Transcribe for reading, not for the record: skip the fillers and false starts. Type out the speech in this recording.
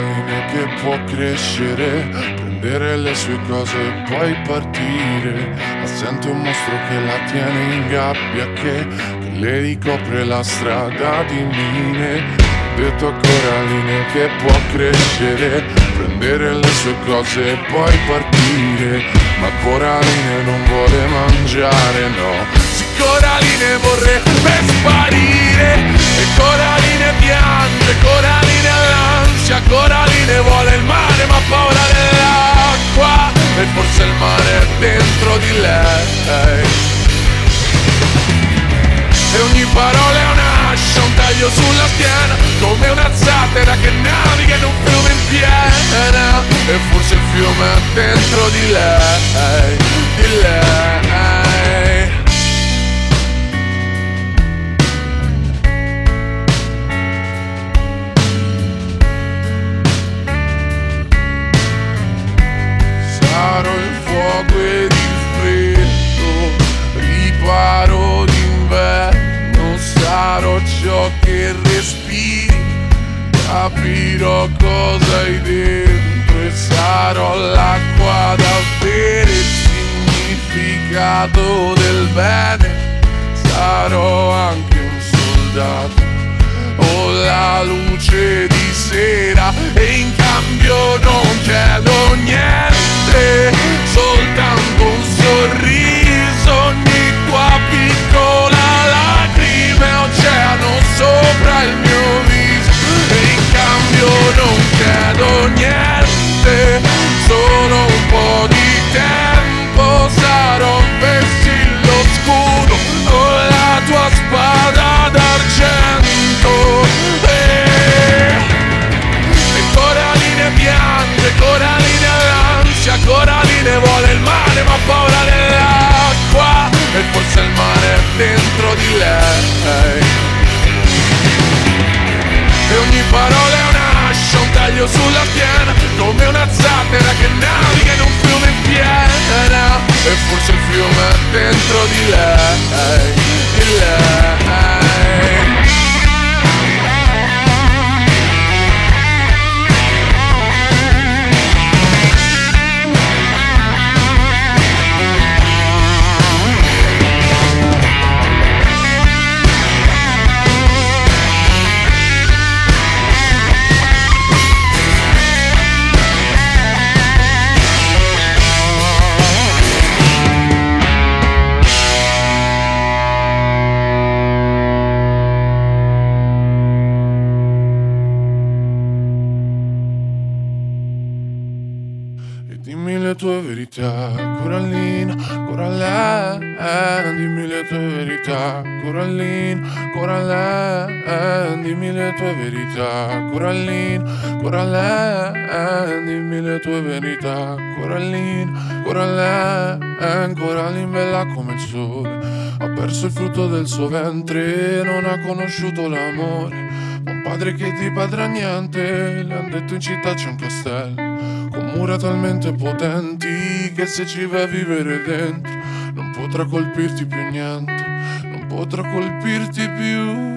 Coraline che può crescere, prendere le sue cose e poi partire. Assente un mostro che la tiene in gabbia, che le ricopre la strada di mine. Detto a Coraline che può crescere, prendere le sue cose e poi partire. Ma Coraline non vuole mangiare, no. Sì, Coraline vorrebbe sparire. E Coraline piange, Coraline ha l'ansia, Coraline vuole il mare ma ha paura dell'acqua. E forse il mare è dentro di lei. E ogni parola è un'ascia, un taglio sulla schiena, come una zattera che naviga in un fiume in piena. E forse il fiume è dentro di lei, di lei. Sarò il fuoco ed il freddo, riparo d'inverno, sarò ciò che respiri, capirò cosa hai dentro e sarò l'acqua da bere, il significato del bene, sarò anche un soldato o la luce di sera e in cambio non chiedo niente, soltanto un sorriso, ogni tua piccola lacrima, oceano sopra il mio viso e in cambio non chiedo niente, solo un po' di tempo, sarò un vessillo scudo con la tua spada d'argento. E Coraline piange, Coraline ha l'ansia, Coraline vuole il mare ma ha paura dell'acqua. E forse il mare è dentro di lei. E ogni parola è un'ascia, un taglio sulla schiena, come una zattera che naviga in un fiume in piena. E forse il fiume è dentro di lei, di lei. Dimmi le tue verità, Corallina, Corallina, dimmi le tue verità, Corallina, Corallina, dimmi le tue verità, Corallina, Corallina, dimmi le tue verità, Corallina, Corallina, Corallina bella come il sole, ha perso il frutto del suo ventre, non ha conosciuto l'amore, un padre che ti padrà niente, le han detto in città c'è un castello con mura talmente potenti che se ci vai a vivere dentro non potrà colpirti più niente, non potrà colpirti più.